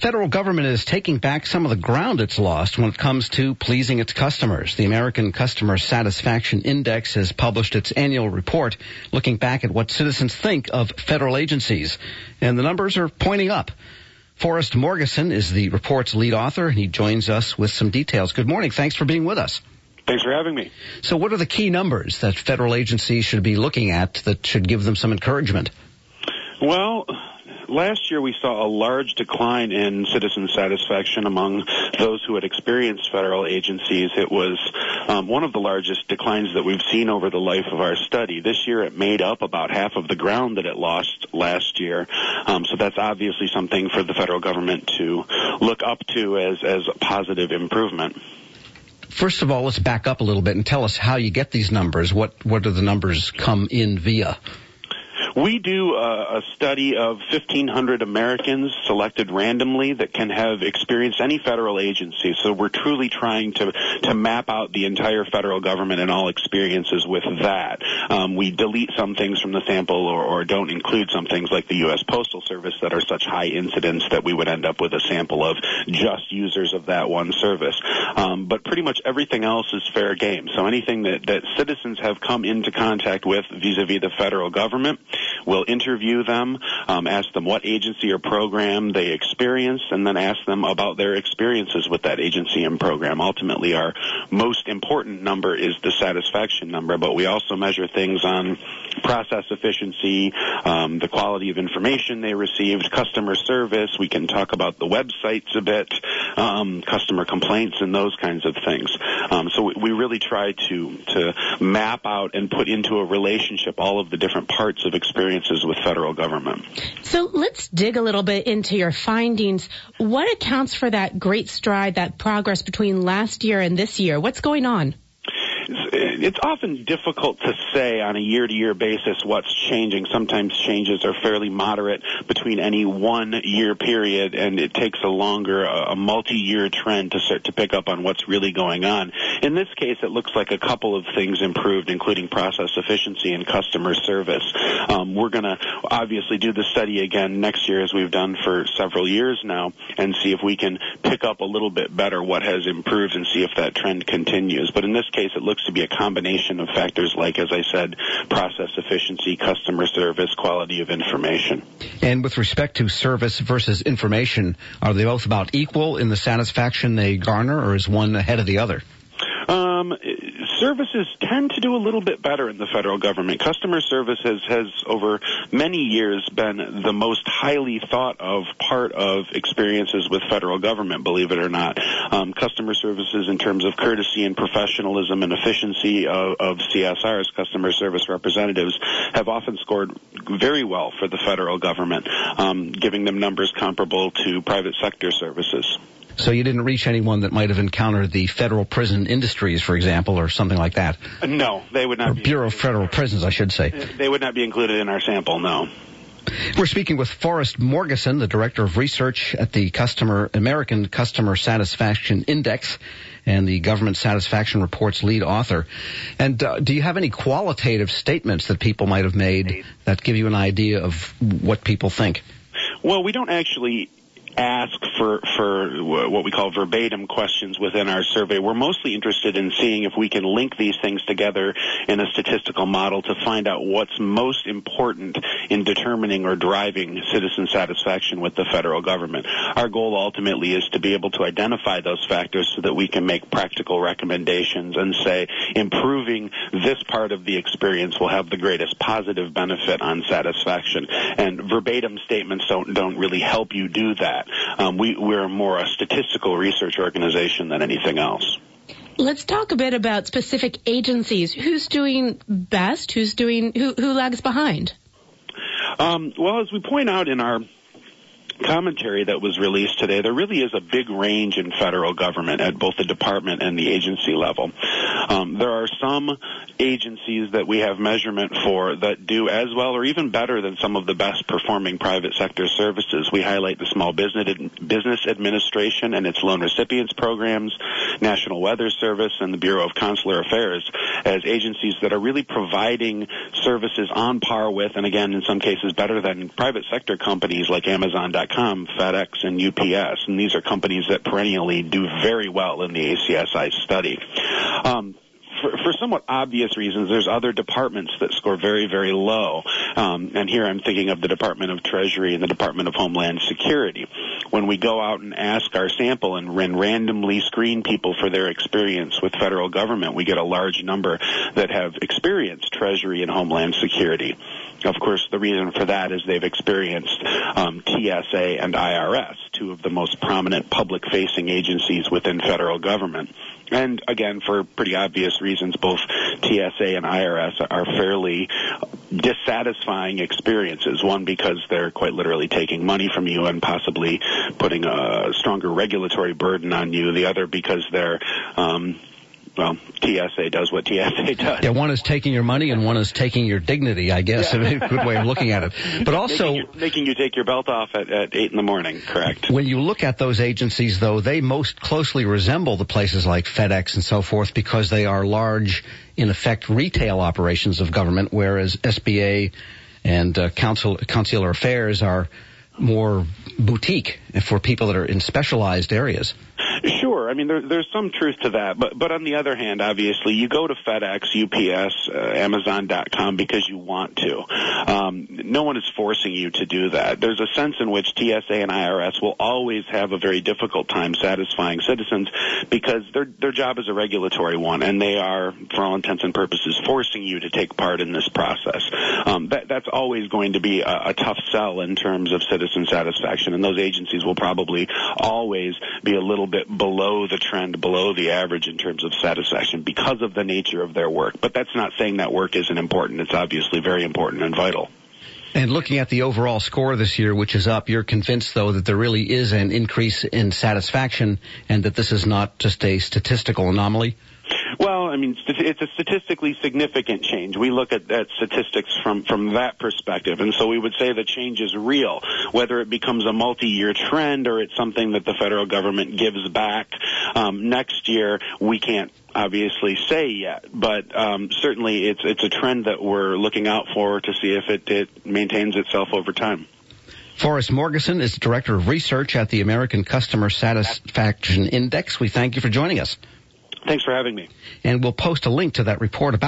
federal government is taking back some of the ground it's lost when it comes to pleasing its customers. The American Customer Satisfaction Index has published its annual report looking back at what citizens think of federal agencies, and the numbers are pointing up. Forrest Morgeson is the report's lead author, and he joins us with some details. Good morning. Thanks for being with us. Thanks for having me. So what are the key numbers that federal agencies should be looking at that should give them some encouragement? Well, last year we saw a large decline in citizen satisfaction among those who had experienced federal agencies. It was one of the largest declines that we've seen over the life of our study. This year it made up about half of the ground that it lost last year. So that's obviously something for the federal government to look up to as a positive improvement. First of all, let's back up a little bit and tell us how you get these numbers. What do the numbers come in via? We do a study of 1,500 Americans selected randomly that can have experienced any federal agency. So we're truly trying to map out the entire federal government and all experiences with that. We delete some things from the sample or don't include some things like the U.S. Postal Service that are such high incidence that we would end up with a sample of just users of that one service. But pretty much everything else is fair game. So anything that citizens have come into contact with vis-a-vis the federal government, we'll interview them, ask them what agency or program they experienced, and then ask them about their experiences with that agency and program. Ultimately, our most important number is the satisfaction number, but we also measure things on process efficiency, the quality of information they received, customer service. We can talk about the websites a bit, customer complaints, and those kinds of things. So we really try to map out and put into a relationship all of the different parts of experiences with federal government. So let's dig a little bit into your findings. What accounts for that great stride, that progress between last year and this year? What's going on? It's often difficult to say on a year-to-year basis what's changing. Sometimes changes are fairly moderate between any 1 year period, and it takes a multi-year trend to start to pick up on what's really going on. In this case, it looks like a couple of things improved, including process efficiency and customer service. We're going to obviously do the study again next year, as we've done for several years now, and see if we can pick up a little bit better what has improved and see if that trend continues. But in this case, it looks to be a combination of factors like, as I said, process efficiency, customer service, quality of information. And with respect to service versus information, are they both about equal in the satisfaction they garner, or is one ahead of the other? Services tend to do a little bit better in the federal government. Customer service has over many years been the most highly thought of part of experiences with federal government, believe it or not. Customer services in terms of courtesy and professionalism and efficiency of CSRs, customer service representatives, have often scored very well for the federal government, giving them numbers comparable to private sector services. So you didn't reach anyone that might have encountered the Federal Prison Industries, for example, or something like that? No, they would not. Or Bureau of Federal Prisons, I should say. They would not be included in our sample, no. We're speaking with Forrest Morgeson, the Director of Research at the American Customer Satisfaction Index and the Government Satisfaction Report's lead author. And do you have any qualitative statements that people might have made that give you an idea of what people think? Well, we don't actually ask for what we call verbatim questions within our survey. We're mostly interested in seeing if we can link these things together in a statistical model to find out what's most important in determining or driving citizen satisfaction with the federal government. Our goal ultimately is to be able to identify those factors so that we can make practical recommendations and say improving this part of the experience will have the greatest positive benefit on satisfaction. And verbatim statements don't really help you do that. We're more a statistical research organization than anything else. Let's talk a bit about specific agencies. Who's doing best? Who lags behind? Well, as we point out in our commentary that was released today, there really is a big range in federal government at both the department and the agency level. There are some agencies that we have measurement for that do as well or even better than some of the best performing private sector services. We highlight the Small Business Administration and its loan recipients programs, National Weather Service, and the Bureau of Consular Affairs as agencies that are really providing services on par with, and again, in some cases better than private sector companies like Amazon.com, FedEx, and UPS. And these are companies that perennially do very well in the ACSI study. For somewhat obvious reasons, there's other departments that score very, very low. And here I'm thinking of the Department of Treasury and the Department of Homeland Security. When we go out and ask our sample and randomly screen people for their experience with federal government, we get a large number that have experienced Treasury and Homeland Security. Of course, the reason for that is they've experienced TSA and IRS, two of the most prominent public-facing agencies within federal government. And again, for pretty obvious reasons, both TSA and IRS are fairly dissatisfying experiences. One, because they're quite literally taking money from you and possibly putting a stronger regulatory burden on you. The other, because they're TSA does what TSA does. Yeah, one is taking your money and one is taking your dignity, I guess. Yeah. A good way of looking at it. But also making you take your belt off at 8 in the morning, correct. When you look at those agencies, though, they most closely resemble the places like FedEx and so forth because they are large, in effect, retail operations of government, whereas SBA and Consular Affairs are more boutique for people that are in specialized areas. Sure. I mean, there's some truth to that. But on the other hand, obviously, you go to FedEx, UPS, Amazon.com because you want to. No one is forcing you to do that. There's a sense in which TSA and IRS will always have a very difficult time satisfying citizens because their job is a regulatory one, and they are, for all intents and purposes, forcing you to take part in this process. That's always going to be a tough sell in terms of citizen satisfaction, and those agencies will probably always be a little bit below the trend, below the average in terms of satisfaction because of the nature of their work. But that's not saying that work isn't important. It's obviously very important and vital. And looking at the overall score this year, which is up, you're convinced, though, that there really is an increase in satisfaction and that this is not just a statistical anomaly? Well, I mean, it's a statistically significant change. We look at statistics from that perspective, and so we would say the change is real. Whether it becomes a multi-year trend or it's something that the federal government gives back next year, we can't obviously say yet. But certainly it's a trend that we're looking out for to see if it maintains itself over time. Forrest Morgeson is Director of Research at the American Customer Satisfaction Index. We thank you for joining us. Thanks for having me. And we'll post a link to that report about